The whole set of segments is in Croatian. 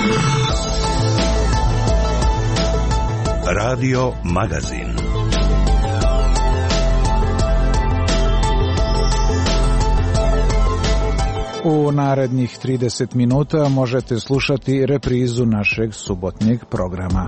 Radio Magazin. U narednih 30 minuta možete slušati reprizu našeg subotnjeg programa.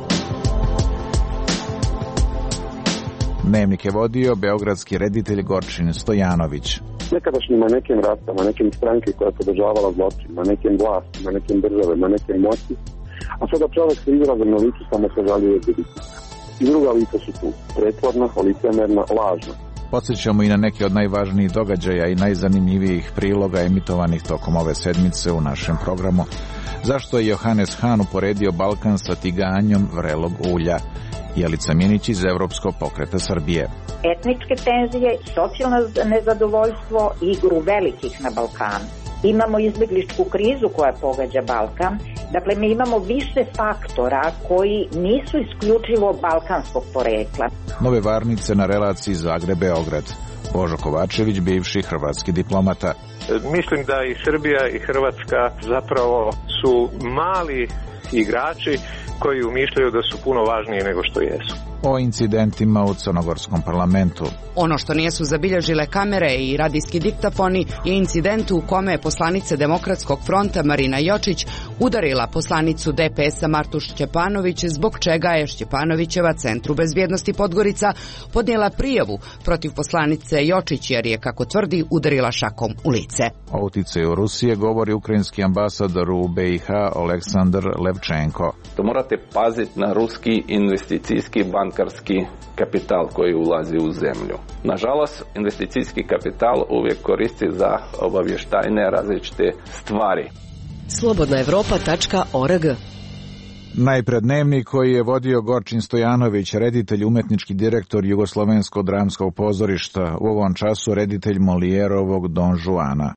Dnevnik je vodio beogradski reditelj Gorčin Stojanović. Nekadašnjim manekem rata, manekem stranke koja je podržavala zločin, manekem vlasti, manekem države, manekem moći, a sada čovjek se izrazom na licu samo se žalio biti. I druga lica su tu, pretvorna, licemerna, lažna. Podsjećamo i na neke od najvažnijih događaja i najzanimljivijih priloga emitovanih tokom ove sedmice u našem programu. Zašto je Johannes Hahn uporedio Balkan sa tiganjom vrelog ulja? Jelica Minić iz Evropskog pokreta Srbije. Etničke tenzije, socijalno nezadovoljstvo i igru velikih na Balkanu. Imamo izbegličku krizu koja pogađa Balkan. Dakle, mi imamo više faktora koji nisu isključivo balkanskog porekla. Nove varnice na relaciji Zagreb-Beograd. Božo Kovačević, bivši hrvatski diplomata. Mislim da i Srbija i Hrvatska zapravo su mali igrači koji umišljaju da su puno važniji nego što jesu. O incidentima u crnogorskom parlamentu. Ono što nisu zabilježile kamere i radijski diktafoni je incident u kome je poslanica Demokratskog fronta Marina Jočić udarila poslanicu DPS-a Martu Šćepanović, zbog čega je Šćepanovićeva Centru bezbjednosti Podgorica podnijela prijavu protiv poslanice Jočić jer je, kako tvrdi, udarila šakom u lice. O uticaju Rusije govori ukrajinski ambasador u BiH Aleksandar Levčenko. To morate paziti na ruski investicijski bankarski kapital koji ulazi u zemlju. Nažalost, investicijski kapital uvijek koristi za obavještajne različite stvari. Slobodnaevropa.org. Najpred dnevnik koji je vodio Gorčin Stojanović, reditelj, umetnički direktor Jugoslovenskog dramskog pozorišta, u ovom času reditelj Molijerovog Don Juana.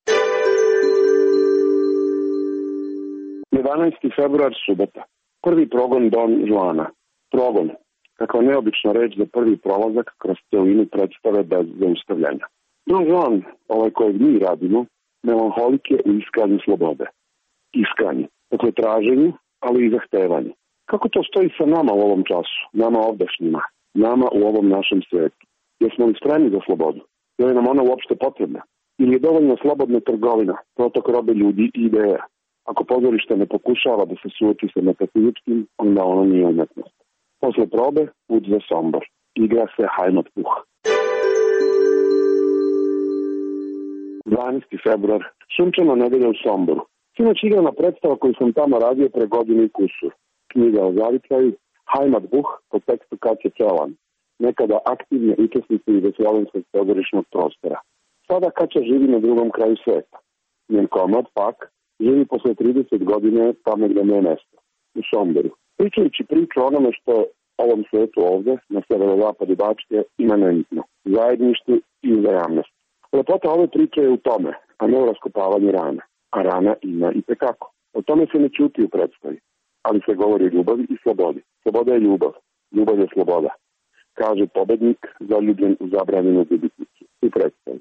11. februar, subota. Prvi progon Don Juana. Progon, kakva neobična reč za prvi prolazak kroz celinu predstave bez zaustavljanja. Don Juan, ovaj kojeg mi radimo, melanholik je u iskanju slobode. Iskanju, dakle traženju, ali i zahtevanju. Kako to stoji sa nama u ovom času, nama ovdašnjima, nama u ovom našem svetu? Jesmo li spremni za slobodu? Je li nam ona uopšte potrebna? Ili je dovoljno slobodna trgovina, protok robe ljudi i ideja? Ako pozorište ne pokušava da se suoči sa metafizičkim, onda ono nije umetnost. Posle probe, put za Sombor. Igra se Heimatbuch. 12. februar. Sunčana nedelja u Somboru. Sinoć igrana predstava koju sam tamo radio pre godinu i kusur. Knjiga o zavičaju Heimatbuch po tekstu Katje Čelan, nekada aktivne učesnice jugoslovenskog pozorišnog prostora. Sada Kaća živi na drugom kraju sveta. Njen komad, pak, živi posle 30 godine tamo gde mu je mesto, u Somboru. Pričajući priču o onome što ovom svetu ovde, na severozapadu Bačke, imanentno, zajedništvu i uzajamnosti. Lepota ove priče je u tome, a ne u raskopavanju rana. A rana ima i tekako. O tome se ne ćuti u predstavi, ali se govori o ljubavi i slobodi. Sloboda je ljubav, ljubav je sloboda, kaže pobednik zaljubljen u zabranjenu ljubitnicu u predstavi.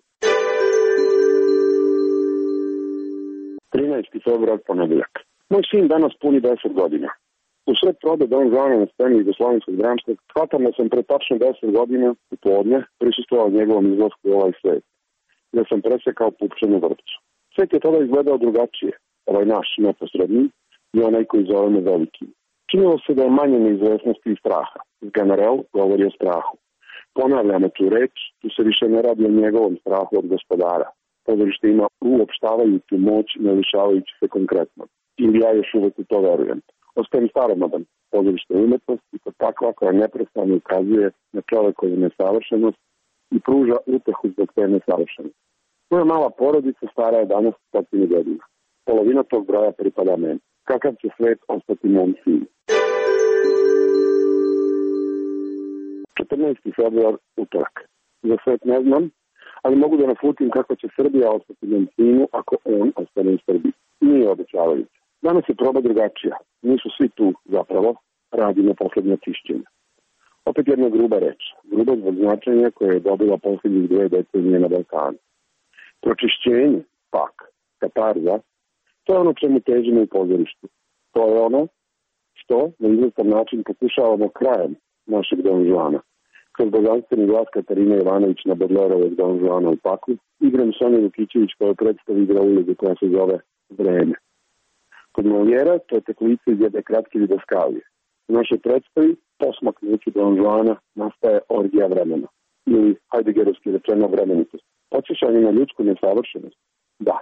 13. februar, ponedeljak. Moj sin danas puni 10 godina. U sred probe Don Juana na sceni Jugoslovenskog dramskog, shvatam da sam pre tačno 10 godina u podne prisustvovao njegovom izlasku u ovaj svet, gde sam presekao pupčanu vrpcu. Svet je tada izgledao drugačije, ovaj naš neposredni i onaj koji zovemo velikim. Činilo se da je manje neizvesnosti i straha. General govori o strahu. Ponavljamo tu reč, tu se više ne radi o njegovom strahu od gospodara. Pozorište ima uopštavajuću moć, ne lišavajući se konkretno. Ili ja još uvek u to verujem. Ostajem staromodan. Pozorište je umetnost i to takva koja neprestano ukazuje na čovekovu nesavršenost i pruža utehu zbog te nesavršenosti. Moja mala porodica stara je danas 100 godina. Polovina tog broja pripada meni. Kakav će svet ostati mom sinu? 14. februar, utorak. Za svet ne znam, ali mogu da naslutim kako će Srbija ostati mom sinu ako on ostane u Srbiji. Nije obećavajuće. Danas je proba drugačija. Nisu svi tu zapravo, radimo poslednje čišćenje. Opet jedna gruba reč. Gruba zbog značenja koje je dobila poslednjih 2 decenije na Balkanu. Pročišćenje, pak, katarza, to je ono čemu težimo u pozorištu. To je ono što na izvestan način pokušavamo krajem našeg Don Juana. Kroz božanstveni glas Katarina Ivanović na Bodlerovog Don Juana u paklu, igram Sonja Vukićević koja predstavi igra ulogu koja se zove Vreme. Kod Molijera to je tek lice iz jedne kratke didaskalije. U našoj predstavi posmaknući Don Juana nastaje orgija vremena, ili Heideggerovski rečeno vremenitost. Podsjećanje na ljudsku nesavršenost. Da.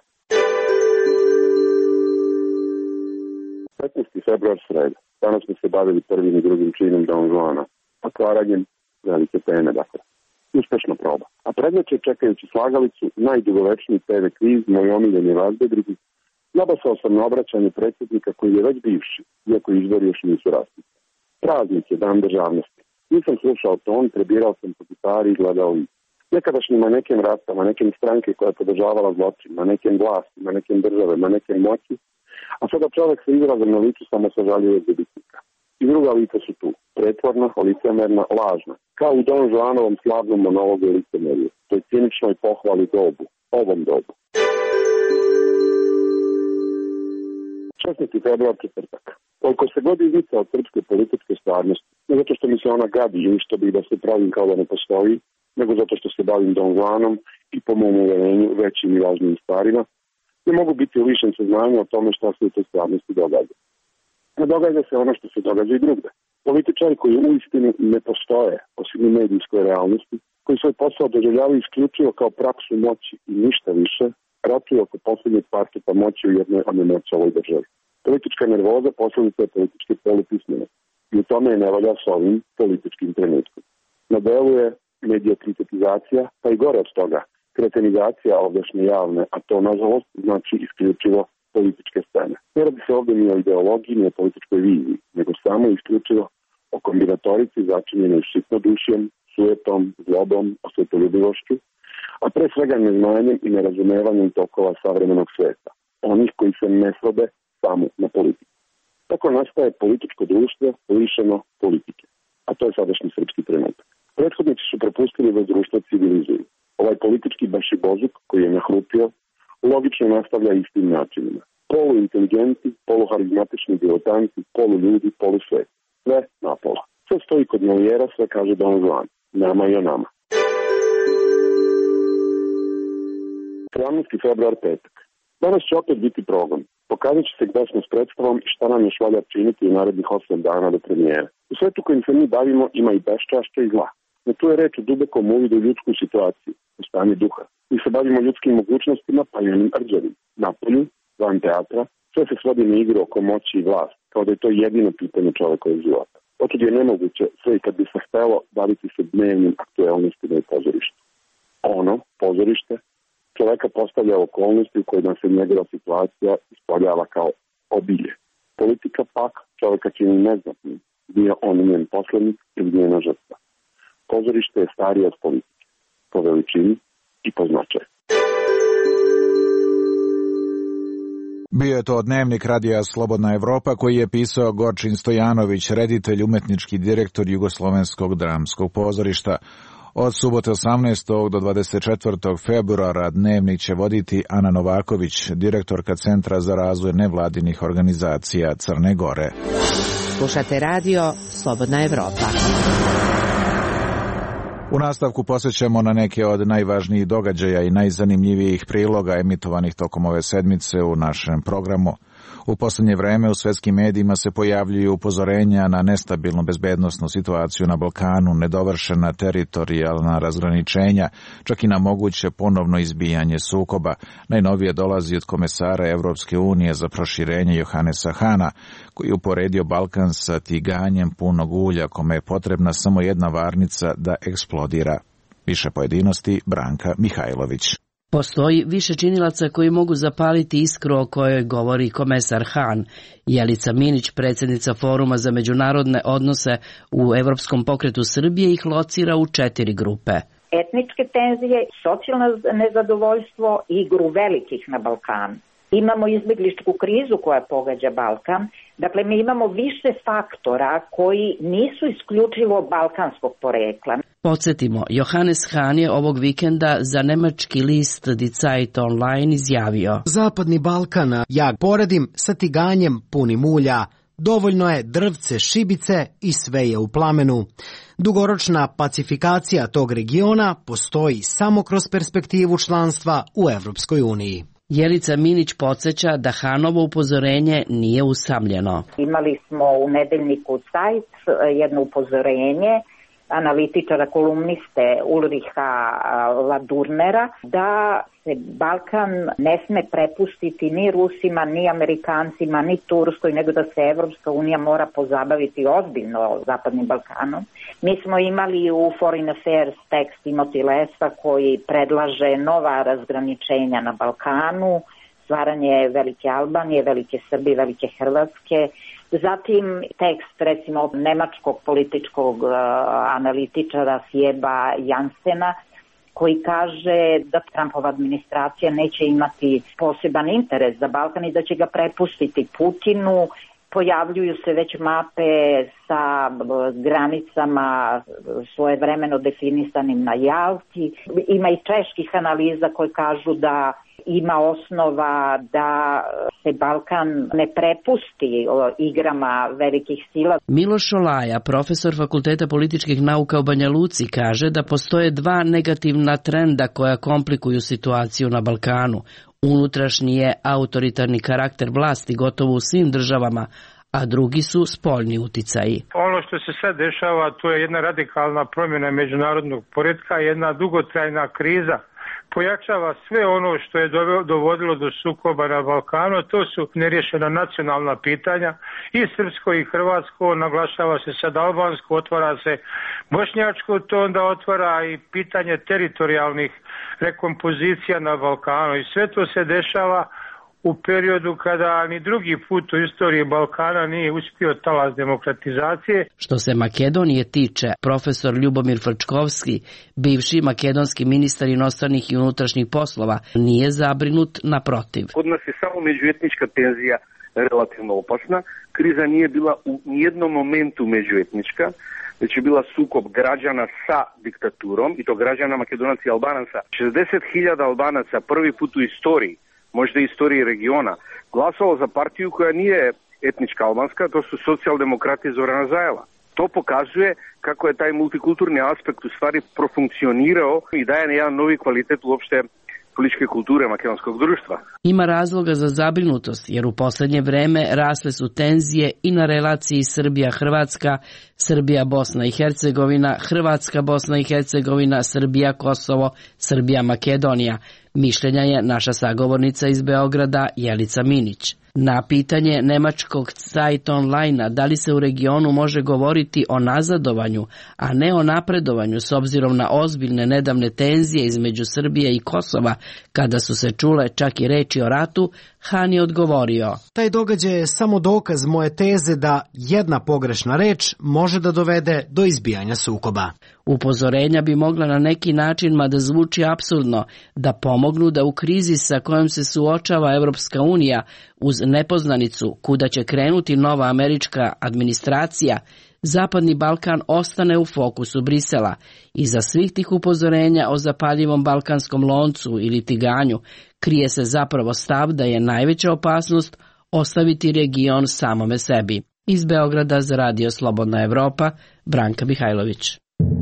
15. februar sreda. Danas smo se bavili prvim i drugim činom Don Juana, otvaranjem velike teme, dakle. Uspešna proba. A predveče čekajući slagalicu, najdugovečniji TV kviz, moj omiljeni razbedrigi, nabasao sam na obraćanje predsjednika koji je već bivši, iako izbori još nisu raspisani. Praznik je dan državnosti. Nisam slušao ton, prebirao sam po gitari i gledao ih. Nekadašnjim manekem rasta, manekem stranke koja je podržavala zločin, manekem vlasti, manekem države, manekem moći, a sada čovek sa izrazom na licu samo sažaljuje dobitnika. I druga lica su tu, pretvorna, licemerna, lažna, kao u Don Juanovom slavnom monologu licemerije, toj ciničnoj pohvali dobu, ovom dobu. 16. februar četvrtak. Koliko se god iznica od srpske političke stvarnosti, ne zato što mi se ona gadi ili što bi da se pravim kao da ne postoji, nego zato što se bavim Don Juanom i po mom uverenju većim i važnijim stvarima, ne mogu biti lišen saznanja o tome što se u toj stvarnosti događa. Ne događa se ono što se događa i drugde. Političari koji uistinu ne postoje, osim u medijskoj realnosti, koji svoj posao doživljavaju isključivo kao praksu moći i ništa više, ratuju oko posljednjeg parketa moći u jednoj onemoćaloj državi. Politička nervoza posljedica je političke polupismenosti i u tome je nevolja s ovim političkim trenutkom. Na delu je mediokritetizacija, pa i gore od toga, kretenizacija ovdašnje javne, a to, nažalost, znači isključivo političke scene. Ne radi se ovdje ni o ideologiji, ni o političkoj viziji, nego samo isključivo o kombinatorici začinjenoj sitnodušjem, sujetom, zlobom, osvetoljubivošću, a pre svega neznanjem i nerazumevanjem tokova savremenog sveta, onih koji se ne svode samo na politiku. Tako nastaje političko društvo lišeno politike, a to je sadašnji srpski trenutak. Prethodnici su propustili da društvo civilizuju. Ovaj politički bašibozuk koji je nahrupio logično nastavlja istim načinima. Poluinteligenti, poluharizmatični diletanti, poluljudi, polusvet. Sve napola. Sve stoji kod Molijera, sve kaže Don Juan. Nama i o nama. 17. februar petak. Danas će opet biti progon. Pokazat će se gde smo s predstavom i šta nam još valja činiti u narednih 8 dana do premijere. U svetu kojim se mi bavimo ima i beščašća i zla. No tu je reč o dubokom uvidu u ljudsku situaciju, u stanju duha. Mi se bavimo ljudskim mogućnostima, pa i onim rđavim. Napolju, van teatra, sve se svodi na igru oko moći i vlast, kao da je to jedino pitanje čovekovog života. Otud je nemoguće, sve i kad bi se htelo, baviti se dnevnim aktuelnostima i pozorištu. Ono, pozorište, čoveka postavlja okolnosti u kojima se njegova situacija ispoljava kao obilje. Politika pak čoveka čini neznatnim, bio on njen poslednik ili njena žrtva. Pozorište je starije od politike, po veličini i po značaju. Bio je to dnevnik radija Slobodna Evropa koji je pisao Gorčin Stojanović, reditelj, umetnički direktor Jugoslovenskog dramskog pozorišta. Od subote 18. do 24. februara dnevnik će voditi Ana Novaković, direktorka Centra za razvoj nevladinih organizacija Crne Gore. Slušate radio Slobodna Evropa. U nastavku posjećamo na neke od najvažnijih događaja i najzanimljivijih priloga emitovanih tokom ove sedmice u našem programu. U posljednje vreme u svjetskim medijima se pojavljuju upozorenja na nestabilnu bezbednosnu situaciju na Balkanu, nedovršena teritorijalna razgraničenja, čak i na moguće ponovno izbijanje sukoba. Najnovije dolazi od komesara Evropske unije za proširenje Johannesa Hana, koji je uporedio Balkan sa tiganjem punog ulja, kome je potrebna samo jedna varnica da eksplodira. Više pojedinosti Branka Mihajlović. Postoji više činilaca koji mogu zapaliti iskru o kojoj govori komesar Han. Jelica Minić, predsjednica Foruma za međunarodne odnose u Evropskom pokretu Srbije, ih locira u 4 grupe. Etničke tenzije, socijalno nezadovoljstvo i igru velikih na Balkanu. Imamo izbjegličku krizu koja pogađa Balkan, Dakle, mi imamo više faktora koji nisu isključivo balkanskog porekla. Podsjetimo, Johannes Hahn je ovog vikenda za nemački list Die Zeit Online izjavio: Zapadni Balkan ja poredim sa tiganjem punim ulja. Dovoljno je drvce, šibice i sve je u plamenu. Dugoročna pacifikacija tog regiona postoji samo kroz perspektivu članstva u Evropskoj uniji. Jelica Minić podsjeća da Hahnovo upozorenje nije usamljeno. Imali smo u nedeljniku Zeit jedno upozorenje analitičara, kolumniste Ulricha Ladurnera da se Balkan ne sme prepustiti ni Rusima, ni Amerikancima, ni Turskoj, nego da se Evropska unija mora pozabaviti ozbiljno Zapadnim Balkanom. Mi smo imali u Foreign Affairs tekst Timothy Lesa koji predlaže nova razgraničenja na Balkanu, stvaranje Velike Albanije, Velike Srbije, Velike Hrvatske. Zatim tekst, recimo, nemačkog političkog analitičara Sjeba Jansena, koji kaže da Trumpova administracija neće imati poseban interes za Balkan i da će ga prepustiti Putinu. Pojavljuju se već mape sa granicama svojevremeno definisanim na Jalti. Ima i čeških analiza koje kažu da ima osnova da se Balkan ne prepusti igrama velikih sila. Miloš Olaja, profesor Fakulteta političkih nauka u Banja Luci, kaže da postoje dva negativna trenda koja komplikuju situaciju na Balkanu. Unutrašnji je autoritarni karakter vlasti gotovo u svim državama, a drugi su spoljni uticaji. Ono što se sad dešava, to je jedna radikalna promjena međunarodnog poretka, jedna dugotrajna kriza. Pojačava sve ono što je dovodilo do sukoba na Balkanu, to su nerješena nacionalna pitanja i srpsko i hrvatsko, naglašava se sad albansko, otvara se bošnjačko, to onda otvara i pitanje teritorijalnih rekompozicija na Balkanu i sve to se dešava u periodu kada ni drugi put u istoriji Balkana nije uspio talas demokratizacije. Što se Makedonije tiče, profesor Ljubomir Frčkovski, bivši makedonski ministar inostranih i unutrašnjih poslova, nije zabrinut, naprotiv. Kod nas je samo međuetnička tenzija relativno opasna. Kriza nije bila u nijednom momentu međuetnička, već je bila sukob građana sa diktaturom, i to građana Makedonaca i Albanaca. 60.000 Albanaca prvi put u istoriji, možda i istoriji regiona, glasalo za partiju koja nije etnička albanska, to su socijaldemokrati Zorana Zajela. To pokazuje kako je taj multikulturni aspekt u stvari profunkcionirao i daje jedan novi kvalitet uopšte političke kulture makedonskog društva. Ima razloga za zabrinutost, jer u posljednje vreme rasle su tenzije i na relaciji Srbija-Hrvatska, Srbija-Bosna i Hercegovina, Hrvatska-Bosna i Hercegovina, Srbija-Kosovo, Srbija-Makedonija. Mišljenja je naša sagovornica iz Beograda Jelica Minić. Na pitanje nemačkog Zeit Online da li se u regionu može govoriti o nazadovanju, a ne o napredovanju s obzirom na ozbiljne nedavne tenzije između Srbije i Kosova, kada su se čule čak i reči o ratu, Hahn je odgovorio: Taj događaj je samo dokaz moje teze da jedna pogrešna reč može da dovede do izbijanja sukoba. Upozorenja bi mogla na neki način, mada zvuči apsurdno, da pomognu da u krizi sa kojom se suočava Evropska unija uz nepoznanicu kuda će krenuti nova američka administracija, Zapadni Balkan ostane u fokusu Brisela. Iza svih tih upozorenja o zapaljivom balkanskom loncu ili tiganju krije se zapravo stav da je najveća opasnost ostaviti region samome sebi. Iz Beograda za Radio Slobodna Evropa, Branka Mihajlović.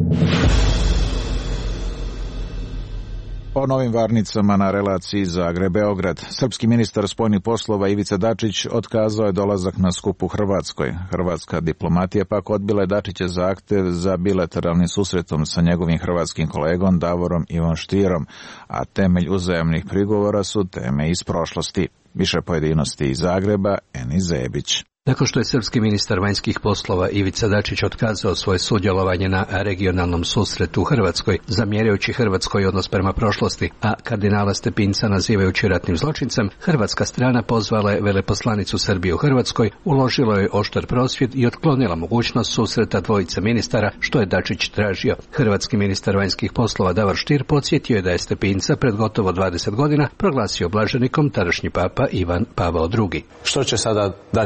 O novim varnicama na relaciji Zagreb-Beograd. Srpski ministar spoljnih poslova Ivica Dačić otkazao je dolazak na skup u Hrvatskoj. Hrvatska diplomatija pak odbila je Dačićev zahtev za bilateralnim susretom sa njegovim hrvatskim kolegom Davorom Ivom Štierom, a temelj uzajamnih prigovora su teme iz prošlosti. Više pojedinosti iz Zagreba, Eni Zebić. Nakon što je srpski ministar vanjskih poslova Ivica Dačić otkazao svoje sudjelovanje na regionalnom susretu u Hrvatskoj, zamjerajući Hrvatskoj odnos prema prošlosti, a kardinala Stepinca nazivajući ratnim zločincem, hrvatska strana pozvala je veleposlanicu Srbije u Hrvatskoj, uložila je oštar prosvjed i otklonila mogućnost susreta dvojice ministara, što je Dačić tražio. Hrvatski ministar vanjskih poslova Davor Stier podsjetio je da je Stepinca pred gotovo 20 godina proglasio blaženikom tadašnji papa Ivan Pavao II. Što će sada Dačić reći?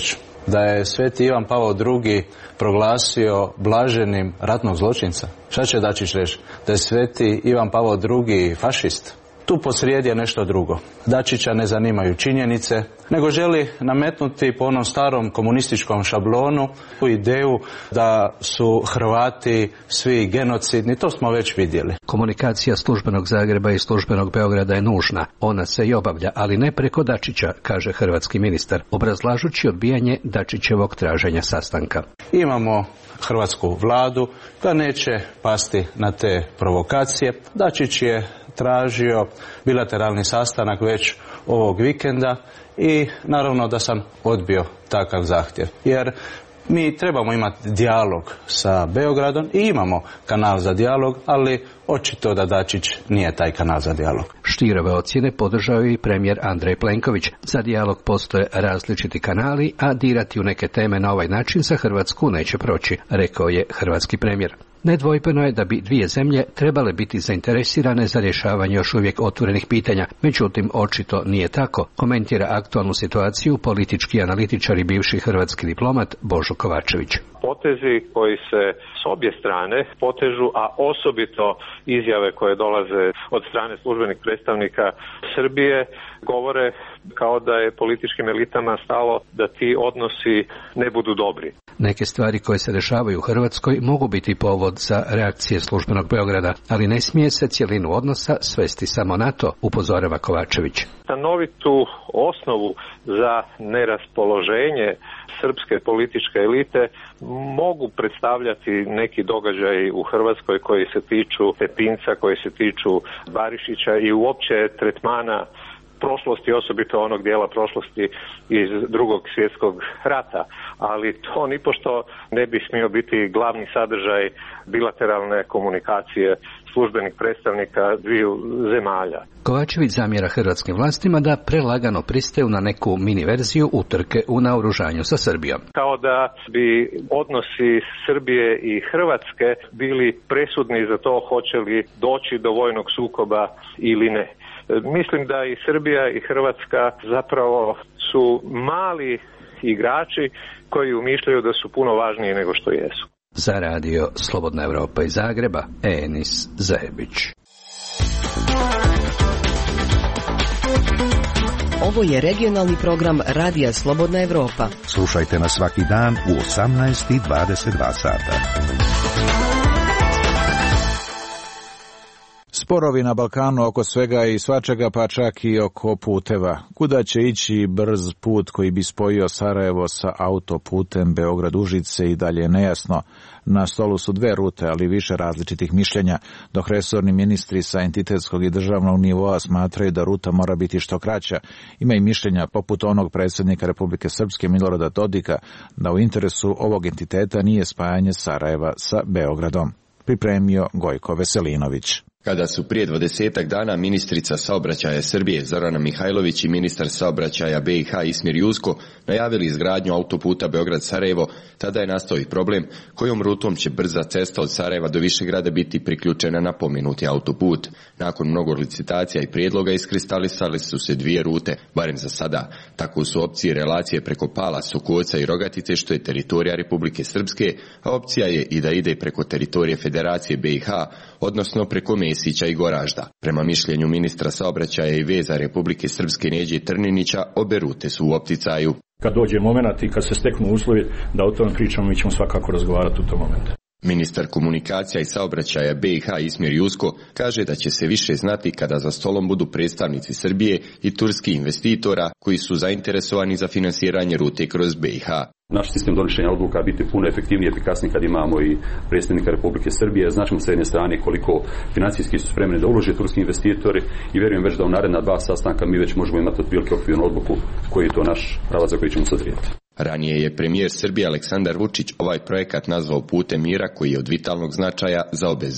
reći? Da je sveti Ivan Pavao II proglasio blaženim ratnog zločinca? Šta će Dačić reći? Da je sveti Ivan Pavao II fašist? Tu posrijedi je nešto drugo. Dačića ne zanimaju činjenice, nego želi nametnuti po onom starom komunističkom šablonu tu ideju da su Hrvati svi genocidni. To smo već vidjeli. Komunikacija službenog Zagreba i službenog Beograda je nužna. Ona se i obavlja, ali ne preko Dačića, kaže hrvatski ministar, obrazlažući odbijanje Dačićevog traženja sastanka. Imamo hrvatsku vladu koja neće pasti na te provokacije. Dačić je tražio bilateralni sastanak već ovog vikenda i naravno da sam odbio takav zahtjev. Jer mi trebamo imati dijalog sa Beogradom i imamo kanal za dijalog, ali očito da Dačić nije taj kanal za dijalog. Stierove ocjene podržao i premijer Andrej Plenković. Za dijalog postoje različiti kanali, a dirati u neke teme na ovaj način za Hrvatsku neće proći, rekao je hrvatski premijer. Nedvojbeno je da bi dvije zemlje trebale biti zainteresirane za rješavanje još uvijek otvorenih pitanja, međutim očito nije tako, komentira aktualnu situaciju politički analitičar i bivši hrvatski diplomat Božo Kovačević. Potezi koji se s obje strane potežu, a osobito izjave koje dolaze od strane službenih predstavnika Srbije govore kao da je političkim elitama stalo da ti odnosi ne budu dobri. Neke stvari koje se dešavaju u Hrvatskoj mogu biti povod za reakcije službenog Beograda, ali ne smije se cjelinu odnosa svesti samo na to, upozorava Kovačević. Stanovitu osnovu za neraspoloženje srpske političke elite mogu predstavljati neki događaji u Hrvatskoj koji se tiču Stepinca, koji se tiču Barišića i uopće tretmana prošlosti, osobito onog dijela prošlosti iz Drugog svjetskog rata, ali to nipošto ne bi smio biti glavni sadržaj bilateralne komunikacije službenih predstavnika dviju zemalja. Kovačević zamjera hrvatskim vlastima da prelagano pristaju na neku mini verziju utrke u naoružanju sa Srbijom. Kao da bi odnosi Srbije i Hrvatske bili presudni za to hoće li doći do vojnog sukoba ili ne. Mislim da i Srbija i Hrvatska zapravo su mali igrači koji umišljaju da su puno važniji nego što jesu. Za radio Slobodna Evropa iz Zagreba, Enis Zajebić. Ovo je regionalni program Radija Slobodna Evropa. Slušajte nas svaki dan u 18:22 sata. Sporovi na Balkanu oko svega i svačega, pa čak i oko puteva. Kuda će ići brz put koji bi spojio Sarajevo sa autoputem Beograd-Užice i dalje nejasno. Na stolu su dve rute, ali više različitih mišljenja, dok resorni ministri sa entitetskog i državnog nivoa smatraju da ruta mora biti što kraća. Ima i mišljenja poput onog predsjednika Republike Srpske Milorada Dodika da u interesu ovog entiteta nije spajanje Sarajeva sa Beogradom. Pripremio Gojko Veselinović. Kada su prije 20 dana ministrica saobraćaja Srbije Zorana Mihajlović i ministar saobraćaja BiH Ismir Jusko najavili izgradnju autoputa Beograd-Sarajevo, tada je nastao i problem kojom rutom će brza cesta od Sarajeva do Višegrada biti priključena na pomenuti autoput. Nakon mnogo licitacija i prijedloga iskristalisali su se dvije rute, barem za sada. Tako su opcije relacije preko Pala, Sokoca i Rogatice, što je teritorija Republike Srpske, a opcija je i da ide preko teritorije Federacije BiH, odnosno preko Mesića i Goražda. Prema mišljenju ministra saobraćaja i veza Republike Srpske Neđe Trninića, obe rute su u opticaju. Kad dođe moment i kad se steknu uslovi da o tome pričamo, mi ćemo svakako razgovarati u tom momentu. Ministar komunikacija i saobraćaja BiH Ismir Jusko kaže da će se više znati kada za stolom budu predstavnici Srbije i turskih investitora koji su zainteresovani za finansiranje rute kroz BiH. Naš sistem donošenja odluka biti puno efektivniji i efikasniji kad imamo i predsjednika Republike Srbije. Značimo sa jedne strane koliko financijski su spremni da ulože turski investitori i vjerujem već da u naredna 2 sastanka mi već možemo imati otprilike okvirnu odluku koji je to naš pravac za koji ćemo sadrijeti. Ranije je premijer Srbije Aleksandar Vučić ovaj projekat nazvao putem mira koji je od vitalnog značaja za obe zemlje.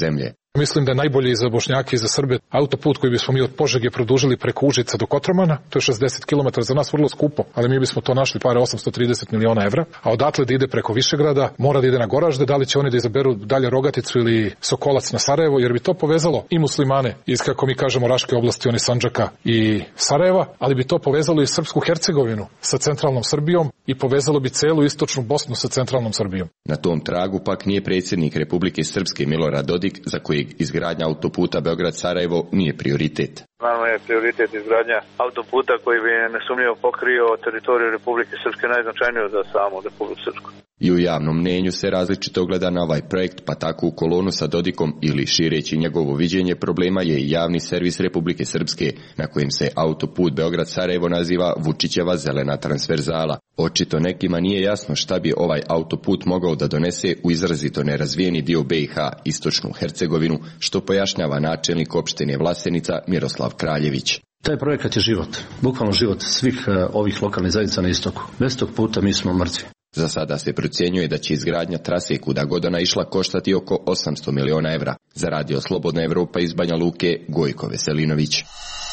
Mislim da je najbolje i za Bošnjake i za Srbe autoput koji bismo mi od Požege produžili preko Užica do Kotromana, to je 60 km, za nas vrlo skupo, ali mi bismo to našli pare 830 miliona evra, a odatle da ide preko Višegrada, mora da ide na Goražde, da li će oni da izaberu dalje Rogaticu ili Sokolac na Sarajevo, jer bi to povezalo i muslimane iz, kako mi kažemo, Raške oblasti, oni Sandžaka i Sarajeva, ali bi to povezalo i Srpsku Hercegovinu sa centralnom Srbijom i povezalo bi celu istočnu Bosnu sa centralnom Srbijom. Na tom tragu pak nije predsjednik Republike Srpske Milorad Dodik, za koji izgradnja autoputa Beograd-Sarajevo nije prioritet. Nama je prioritet izgradnja autoputa koji bi nesumnjivo pokrio teritoriju Republike Srpske, najznačajniju za samu Republiku Srpsku. I u javnom mnenju se različito gleda na ovaj projekt, pa tako u kolonu sa Dodikom ili šireći njegovo viđenje problema je i javni servis Republike Srpske, na kojem se autoput Beograd-Sarajevo naziva Vučićeva zelena transverzala. Očito nekima nije jasno šta bi ovaj autoput mogao da donese u izrazito nerazvijeni dio BiH, istočnu Hercegovinu, što pojašnjava načelnik opštine Vlasenica Miroslav Kraljević. Taj projekat je život, bukvalno život svih ovih lokalnih zajednica na istoku. Bez tog puta mi smo mrtvi. Za sada se procjenjuje da će izgradnja trase kuda god ona išla koštati oko 800 miliona evra. Za Radio Slobodna Evropa iz Banja Luke, Gojko Veselinović.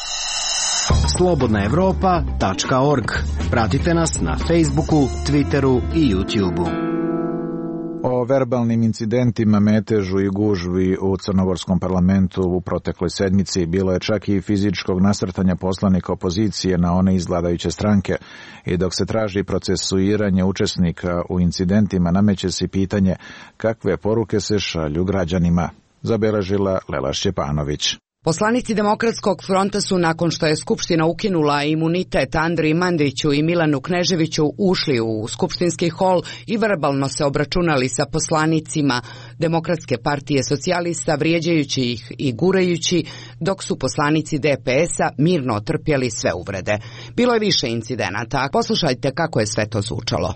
slobodnaevropa.org. Pratite nas na Facebooku, Twitteru i YouTubeu. O verbalnim incidentima, metežu i gužvi u crnogorskom parlamentu u protekloj sedmici bilo je čak i fizičkog nasrtanja poslanika opozicije na one iz vladajuće stranke, i dok se traži procesuiranje učesnika u incidentima, nameće se pitanje kakve poruke se šalju građanima, zabeležila Lela Šćepanović. Poslanici Demokratskog fronta su, nakon što je Skupština ukinula imunitet Andriji Mandiću i Milanu Kneževiću, ušli u skupštinski hol i verbalno se obračunali sa poslanicima Demokratske partije socijalista, vrijeđajući ih i gurajući, dok su poslanici DPS-a mirno otrpjeli sve uvrede. Bilo je više incidenata. Poslušajte kako je sve to zvučalo.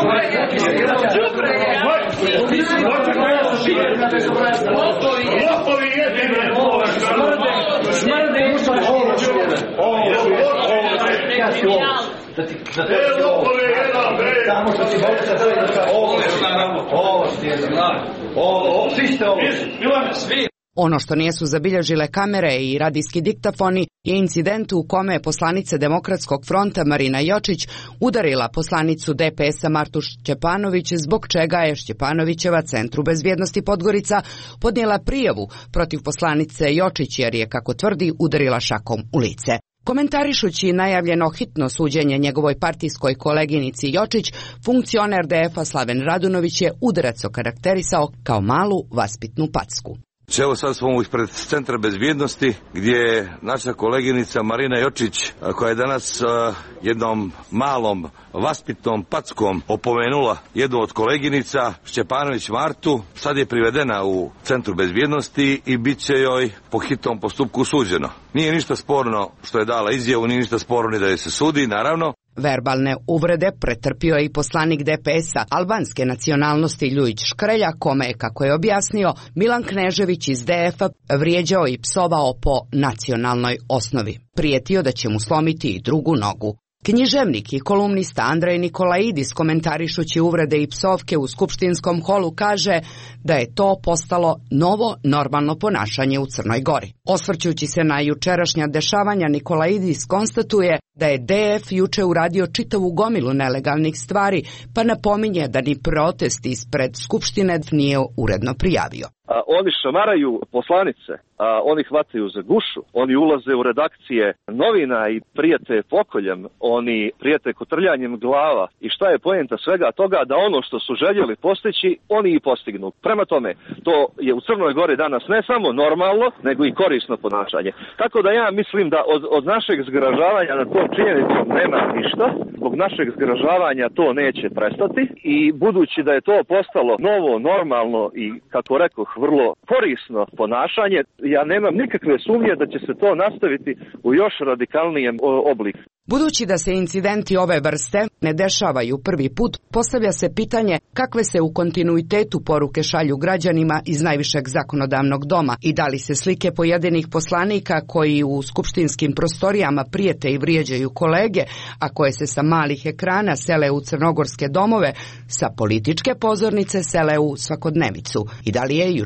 Ono što nisu zabilježile kamere i radijski diktafoni je incident u kome je poslanica Demokratskog fronta Marina Jočić udarila poslanicu DPS-a Martu Šćepanović, zbog čega je Šćepanovićeva Centru bezbjednosti Podgorica podnijela prijavu protiv poslanice Jočić, jer je, kako tvrdi, udarila šakom u lice. Komentarišući najavljeno hitno suđenje njegovoj partijskoj koleginici Jočić, funkcioner DF-a Slaven Radunović je udarac okarakterisao kao malu vaspitnu packu. Evo sad smo ispred Centra bezbjednosti gdje je naša koleginica Marina Jočić, koja je danas jednom malom vaspitnom packom opomenula jednu od koleginica, Šćepanović Martu, sad je privedena u Centru bezbjednosti i bit će joj po hitnom postupku suđeno. Nije ništa sporno što je dala izjavu, nije ništa sporno ni da je se sudi, naravno. Verbalne uvrede pretrpio je i poslanik DPS-a albanske nacionalnosti Ljujić Škrelja, kome je, kako je objasnio, Milan Knežević iz DF-a vrijeđao i psovao po nacionalnoj osnovi. Prijetio da će mu slomiti i drugu nogu. Književnik i kolumnista Andrej Nikolaidis, komentarišući uvrede i psovke u skupštinskom holu, kaže da je to postalo novo normalno ponašanje u Crnoj Gori. Osvrćući se na jučerašnja dešavanja, Nikolaidis konstatuje da je DF juče uradio čitavu gomilu nelegalnih stvari, pa napominje da ni protest ispred Skupštine nije uredno prijavio. Oni šamaraju poslanice, oni hvataju za gušu, oni ulaze u redakcije novina i prijete pokoljem, oni prijete kotrljanjem glava. I šta je poenta svega toga? Da ono što su željeli postići, oni i postignu. Prema tome, to je u Crnoj Gori danas ne samo normalno, nego i korisno ponašanje. Tako da ja mislim da od našeg zgražavanja na tom činjenicom nema ništa. Zbog našeg zgražavanja to neće prestati i budući da je to postalo novo, normalno i, kako rekoh, vrlo korisno ponašanje, ja nemam nikakve sumnje da će se to nastaviti u još radikalnijem obliku. Budući da se incidenti ove vrste ne dešavaju prvi put, postavlja se pitanje kakve se u kontinuitetu poruke šalju građanima iz najvišeg zakonodavnog doma i da li se slike pojedinih poslanika koji u skupštinskim prostorijama prijete i vrijeđaju kolege, a koje se sa malih ekrana sele u crnogorske domove, sa političke pozornice sele u svakodnevicu, i da li je jučerašnji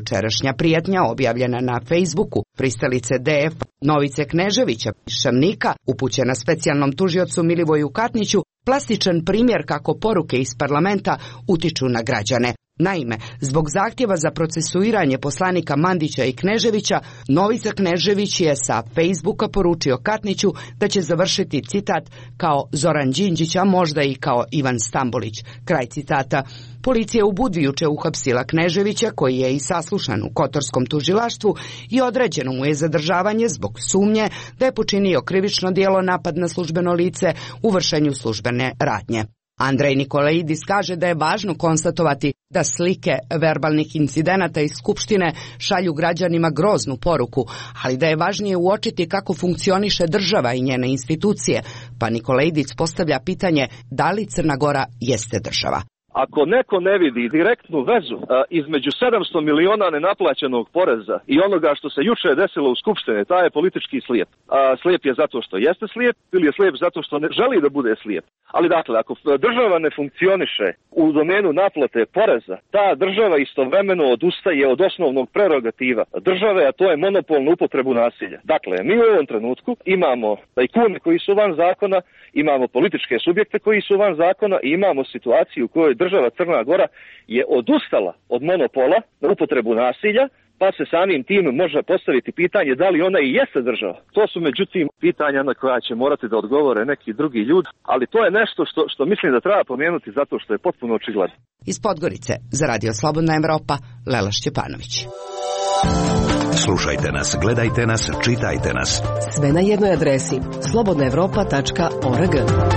Jučerašnja prijetnja objavljena na Facebooku pristalice DF Novice Kneževića Šamnika, upućena specijalnom tužiocu Milivoju Katniću, plastičan primjer kako poruke iz parlamenta utiču na građane. Naime, zbog zahtjeva za procesuiranje poslanika Mandića i Kneževića, Novica Knežević je sa Facebooka poručio Katniću da će završiti, citat, kao Zoran Đinđić, a možda i kao Ivan Stambolić. Kraj citata. Policija u Budvijuče uhapsila Kneževića, koji je i saslušan u kotorskom tužilaštvu, i određeno mu je zadržavanje zbog sumnje da je počinio krivično djelo napad na službeno lice u vršenju službene radnje. Andrej Nikolaidis kaže da je važno konstatovati da slike verbalnih incidenata iz Skupštine šalju građanima groznu poruku, ali da je važnije uočiti kako funkcioniše država i njene institucije, pa Nikolaidis postavlja pitanje da li Crna Gora jeste država. Ako neko ne vidi direktnu vezu između 700 miliona nenaplaćenog poreza i onoga što se juče desilo u Skupštini, taj je politički slijep. Slijep je zato što jeste slijep ili je slijep zato što ne želi da bude slijep. Ali dakle, ako država ne funkcioniše u domenu naplate poreza, ta država istovremeno odustaje od osnovnog prerogativa države, a to je monopol na upotrebu nasilja. Dakle, mi u ovom trenutku imamo tajkune koji su van zakona, imamo političke subjekte koji su van zakona i imamo situaciju u kojoj država Crna Gora je odustala od monopola na upotrebu nasilja, pa se samim tim može postaviti pitanje da li ona i jeste država. To su međutim pitanja na koja će morati da odgovore neki drugi ljudi, ali to je nešto što mislim da treba pomenuti zato što je potpuno očigledno. Iz Podgorice za Radio Slobodna Evropa, Lela Šćepanović. Slušajte nas, gledajte nas, čitajte nas. Sve na jednoj adresi slobodnaevropa.org.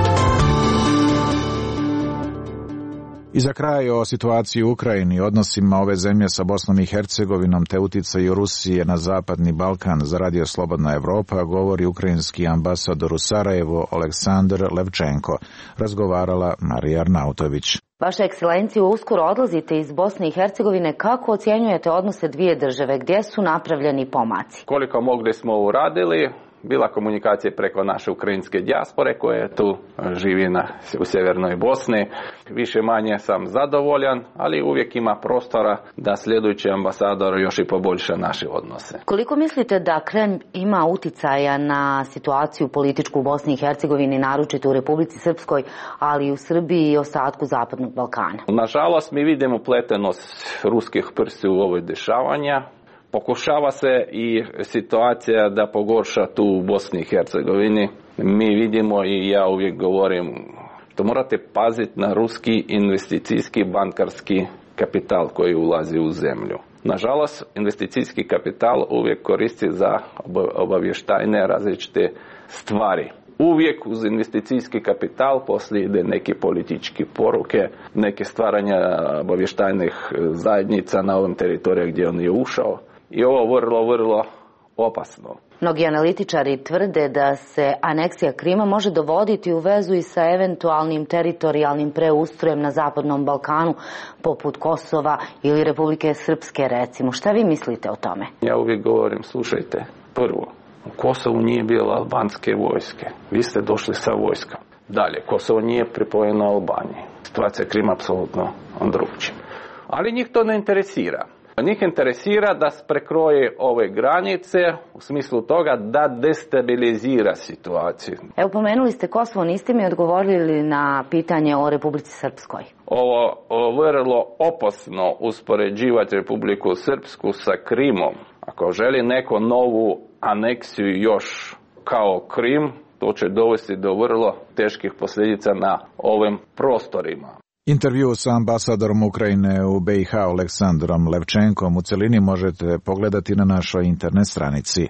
I za kraj o situaciji u Ukrajini i odnosima ove zemlje sa Bosnom i Hercegovinom te uticaju Rusije na Zapadni Balkan. Za Radio Slobodna Evropa govori ukrajinski ambasador u Sarajevu Aleksandar Levčenko. Razgovarala Marija Arnautović. Vaša ekscelencijo, uskoro odlazite iz Bosne i Hercegovine. Kako ocjenjujete odnose dvije države? Gdje su napravljeni pomaci? Koliko mogli smo uradili. Bila komunikacija preko naše ukrajinske dijaspore koje tu živi u sjevernoj Bosni. Više manje sam zadovoljan, ali uvijek ima prostora da sljedeći ambasador još i poboljša naše odnose. Koliko mislite da Kremlj ima uticaja na situaciju političku u Bosni i Hercegovini, naročito u Republici Srpskoj, ali i u Srbiji i ostatku Zapadnog Balkana? Nažalost, mi vidimo upletenost ruskih prstiju u ovoj dešavanja. Pokušava se i situacija da pogorša tu u Bosni i Hercegovini. Mi vidimo i ja uvijek govorim da morate paziti na ruski investicijski bankarski kapital koji ulazi u zemlju. Nažalost, investicijski kapital uvijek koristi za obavještajne različite stvari. Uvijek uz investicijski kapital poslije ide neke političke poruke, neke stvaranja obavještajnih zajednica na ovom teritoriju gdje on je ušao. I ovo vrlo opasno. Mnogi analitičari tvrde da se aneksija Krima može dovoditi u vezu i sa eventualnim teritorijalnim preustrojem na Zapadnom Balkanu, poput Kosova ili Republike Srpske, recimo. Šta vi mislite o tome? Ja uvijek govorim, slušajte, prvo, u Kosovu nije bilo albanske vojske. Vi ste došli sa vojskom. Dalje, Kosovo nije pripojeno Albaniji. Situacija Krima apsolutno drugčija. Ali njih to ne interesira. Njih interesira da prekroje ove granice u smislu toga da destabilizira situaciju. Evo, pomenuli ste Kosovo, niste mi odgovorili na pitanje o Republici Srpskoj. Ovo vrlo opasno uspoređivati Republiku Srpsku sa Krimom. Ako želi neko novu aneksiju još kao Krim, to će dovesti do vrlo teških posljedica na ovim prostorima. Intervju sa ambasadorom Ukrajine u BiH Aleksandrom Levčenkom u celini možete pogledati na našoj internet stranici.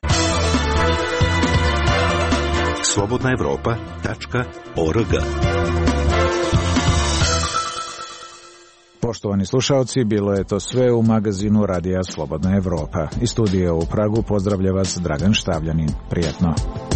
slobodnaevropa.org. Poštovani slušalci, bilo je to sve u magazinu Radija Slobodna Evropa. Iz studija u Pragu pozdravlja vas Dragan Štavljanin. Prijatno.